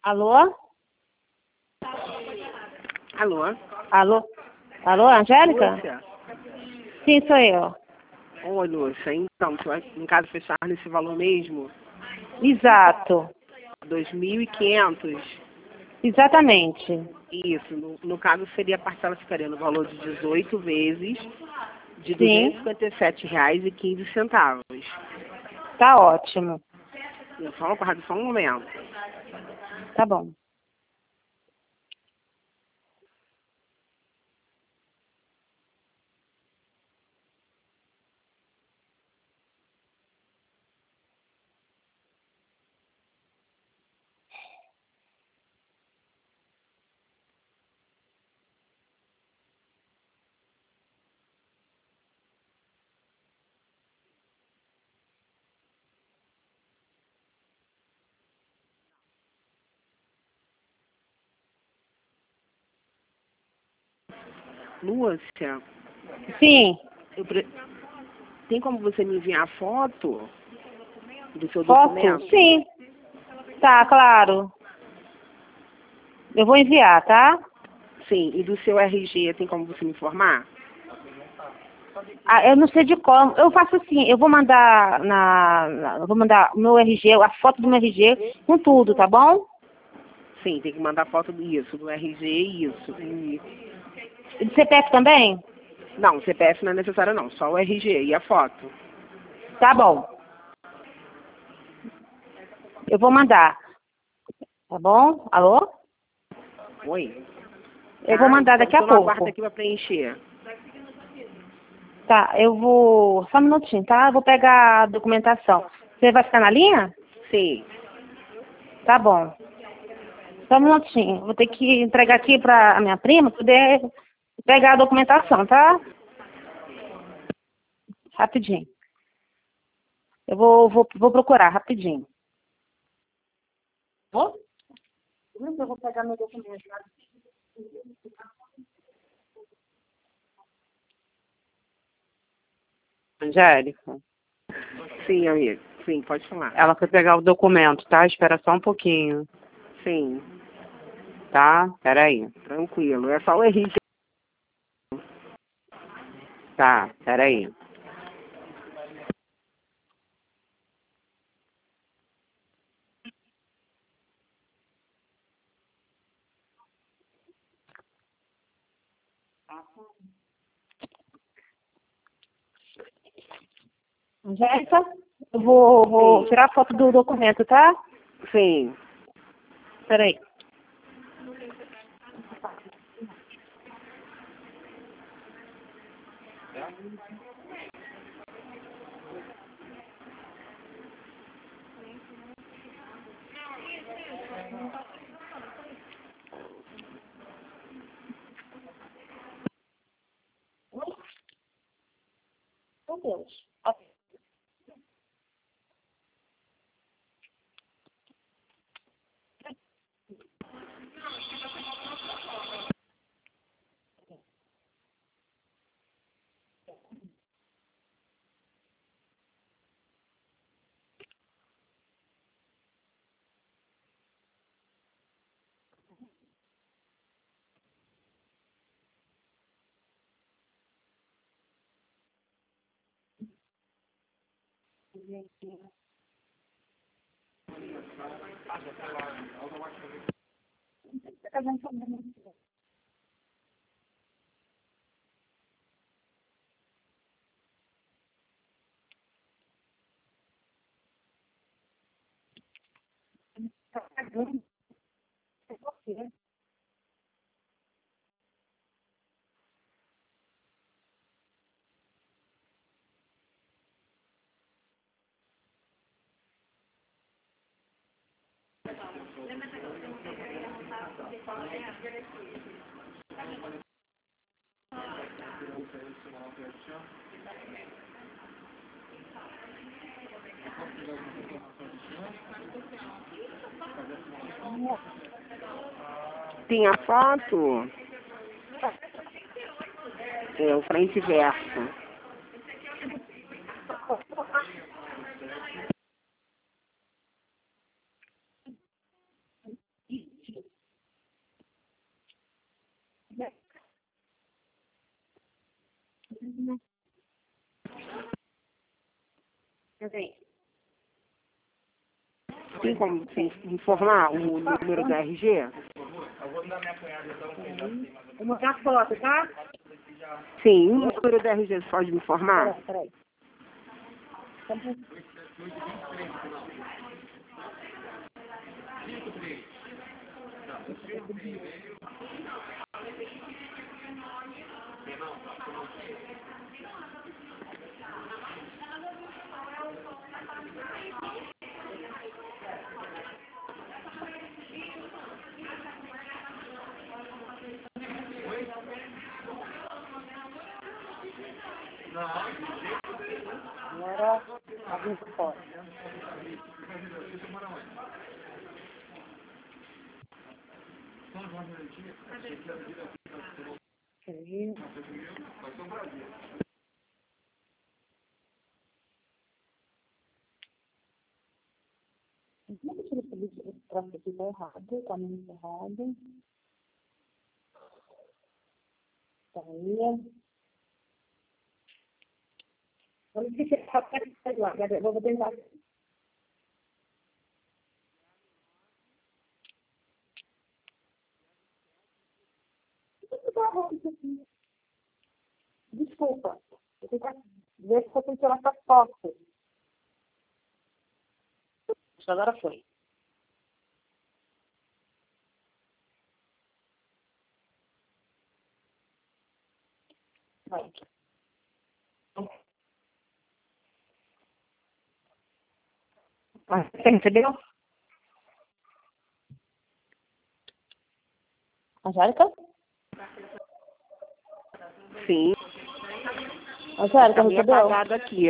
Alô? Alô? Alô? Alô, Angélica? Lúcia? Sim, sou eu. Oi, Lúcia. Então, você vai, em caso fechar nesse valor mesmo, Exato. 2.500. Exatamente. Isso. No caso, seria a parcela ficaria no valor de 18 vezes de R$ Sim, 257,15. tá ótimo. Eu falo com só um momento. Tá bom. Lúcia, Sim, eu tem como você me enviar a foto do seu foto? documento? Sim. Tá, claro. Eu vou enviar, tá? Sim. E do seu RG, tem como você me informar? Ah, eu não sei de como. Eu faço assim, eu vou mandar eu vou mandar o meu RG, a foto do meu RG com tudo, tá bom? Sim, tem que mandar foto disso, do RG e isso. E do CPF também? Não, CPF não é necessário não, só o RG e a foto. Tá bom. Eu vou mandar. Tá bom? Alô? Oi? Eu vou Tá, mandar então daqui a tô no aguardo pouco. aqui pra preencher. Tá, eu vou. Só um minutinho, tá? Eu vou pegar a documentação. Você vai ficar na linha? Sim. Tá bom. Só um minutinho. Vou ter que entregar aqui pra minha prima poder pegar a documentação, tá? Rapidinho. Eu vou procurar, rapidinho. Vou? Eu vou pegar meu documento. Angélica, Sim, amigo. Sim, pode falar. ela foi pegar o documento, tá? Espera só um pouquinho, Sim, tá? Peraí. tranquilo. É só o RG. Tá, peraí. Angélica, eu vou Sim, tirar a foto do documento, tá? sim. Peraí. Meu Deus. Tem a foto? É, o frente e verso. Assim, Tem como você informar o número do RG? vou mostrar a foto, tá? Sim, o número do RG você pode me informar? Peraí. Agora, abrindo a foto. Peraí. Como que eu tiro esse troço aqui? Tá errado, tá muito errado. Peraí. Vamos ver se é rápido lá. Vou tentar. Desculpa. Eu tenho que ver se eu consigo tirar essa foto. Agora foi. Vai. Você recebeu? Angélica? Sim. Angélica, Tá meio recebeu? apagado aqui.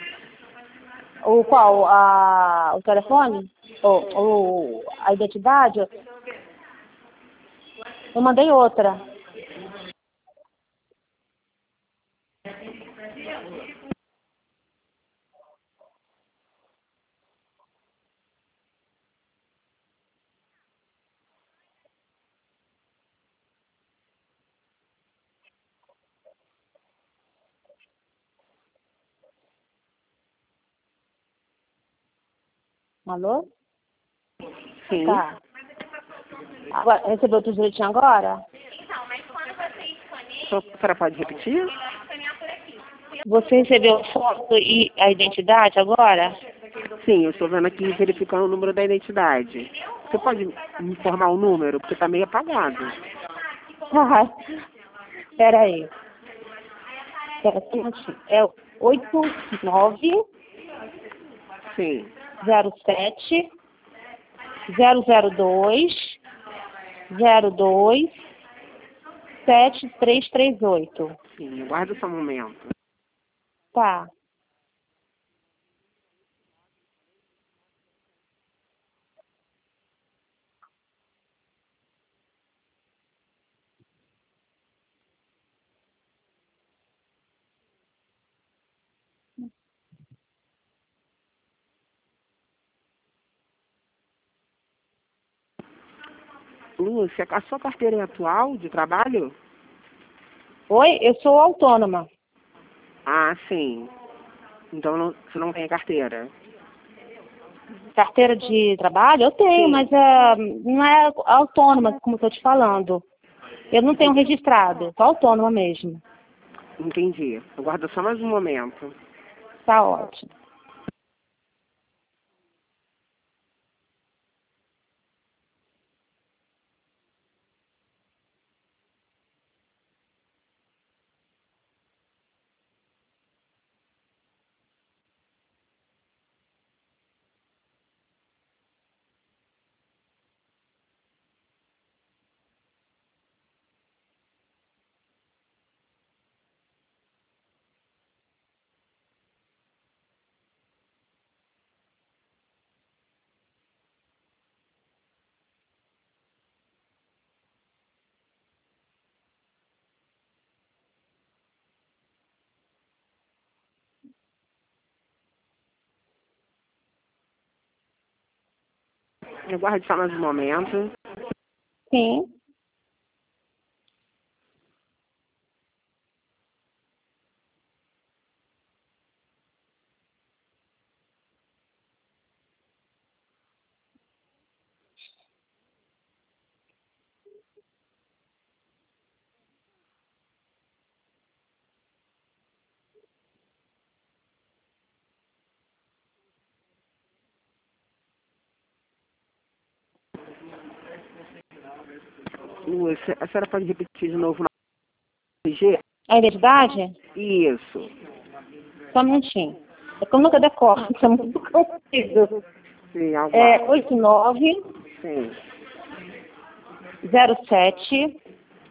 O qual? O telefone? A identidade? Eu mandei outra. Alô? Sim. Tá. Agora, recebeu tudo direitinho agora? A senhora pode repetir? Você recebeu a foto e a identidade agora? Sim, eu estou vendo aqui verificando o número da identidade. Você pode me informar o número? Porque está meio apagado. Peraí. Pera só um minutinho. É 89 Sim. 07 002 02 7338. Sim, aguarda só um momento. Tá. Lúcia, a sua carteira é atual de trabalho? Oi, eu sou autônoma. Ah, sim. Então você não tem carteira? Carteira de trabalho? Eu tenho, Sim. mas não é autônoma, como estou te falando. Eu não tenho registrado, sou autônoma mesmo. Entendi. Aguarda só mais um momento. Tá ótimo. Aguarde só mais um momento. Sim. Lúcia, a senhora pode repetir de novo no RG? A identidade? Isso. Só um minutinho. É que eu nunca decoro, isso é muito confuso. Sim, a É vaga. 89 Sim. 07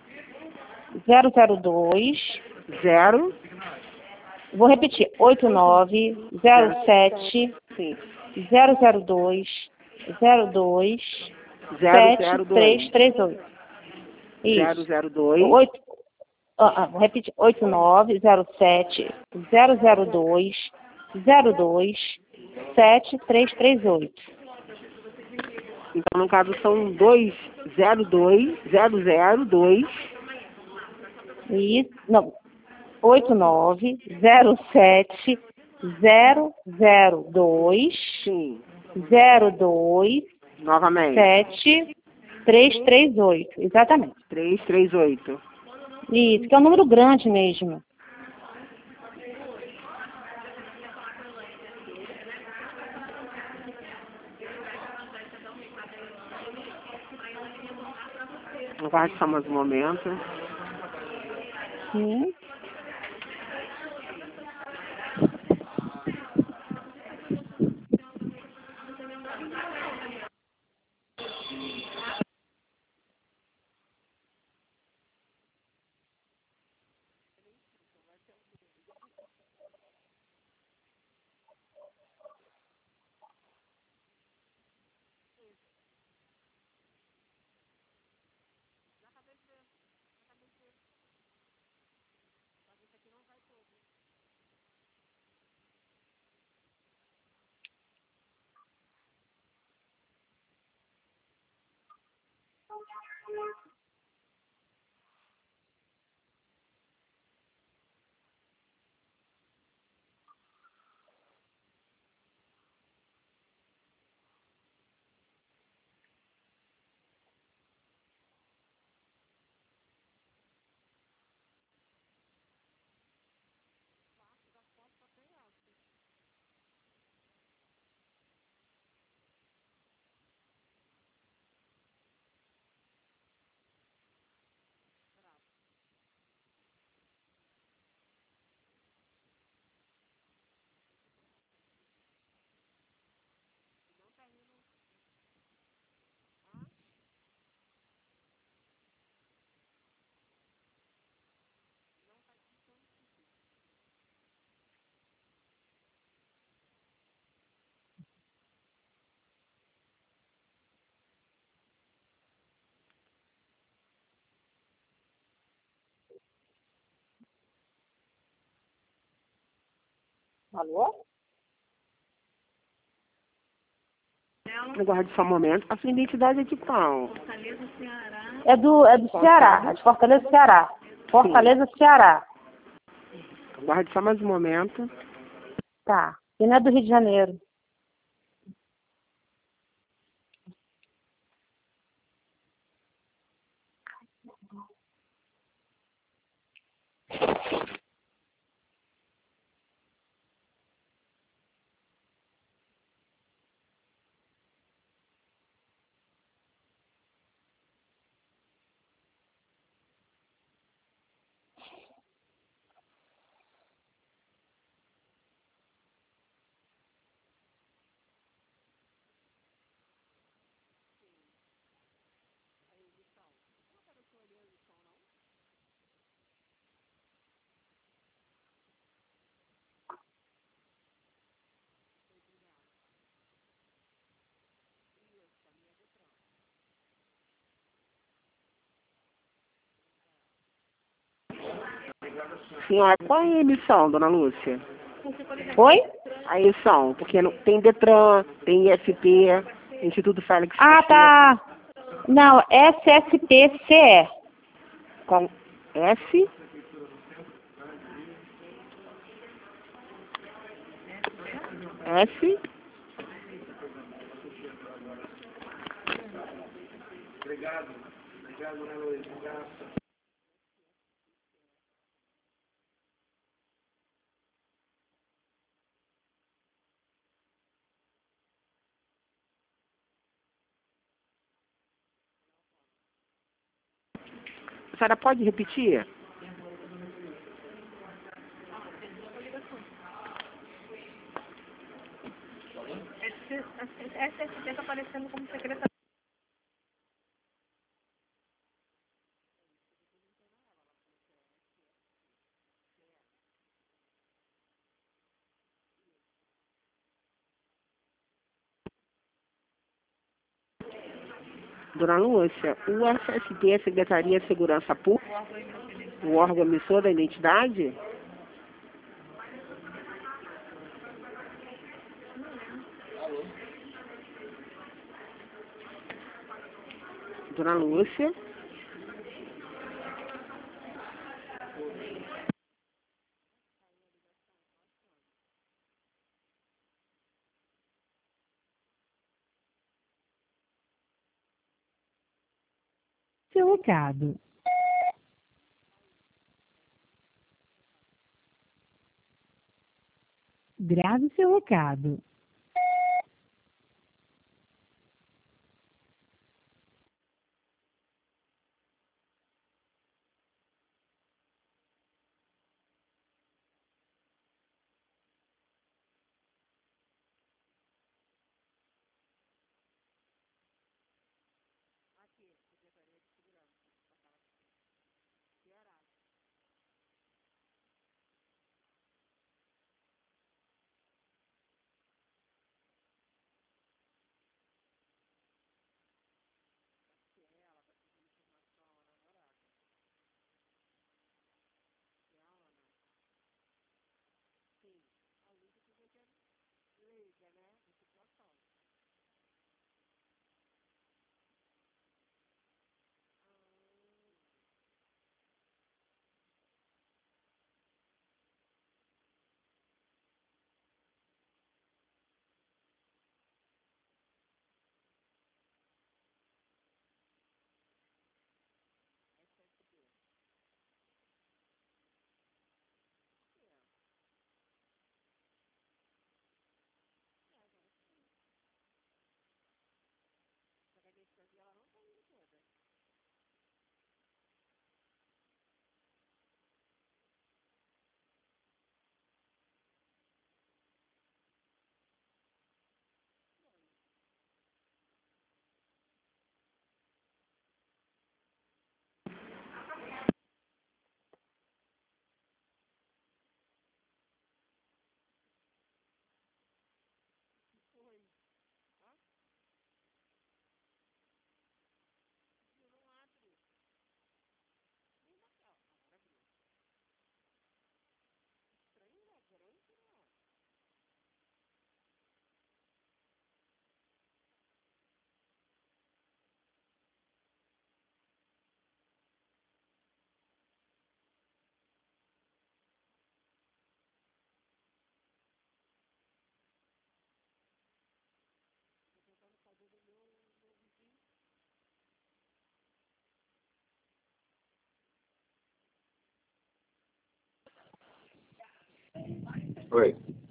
002. Zero. Vou repetir. 89 07 Sim. 002 02 002. 7338. Isso. 002. Vou repetir. 89 07 002 02 7338. Então, no caso, são 202, 002. Isso. Não. 89 07 002 Sim. 02 Novamente. 7338. Exatamente. 338. Isso, que é um número grande mesmo. Aguarde só mais um momento. Sim. Alô? Aguarde só um momento. A sua identidade é de qual? É do Ceará, é de Fortaleza, Ceará. Fortaleza, Ceará. Aguarde só mais um momento. Tá. E não é do Rio de Janeiro. Senhora, qual é a emissão, dona Lúcia? Oi? A emissão, porque tem DETRAN, tem IFP, Instituto Félix Ah, Pacheco. tá. Não, SSPCE. Com S? S? senhora pode repetir? Essa está aparecendo como secretária. Dona Lúcia, o SSP é a Secretaria de Segurança Pública, o órgão emissor da identidade? Dona Lúcia? Seu recado. Grave seu recado. Oi.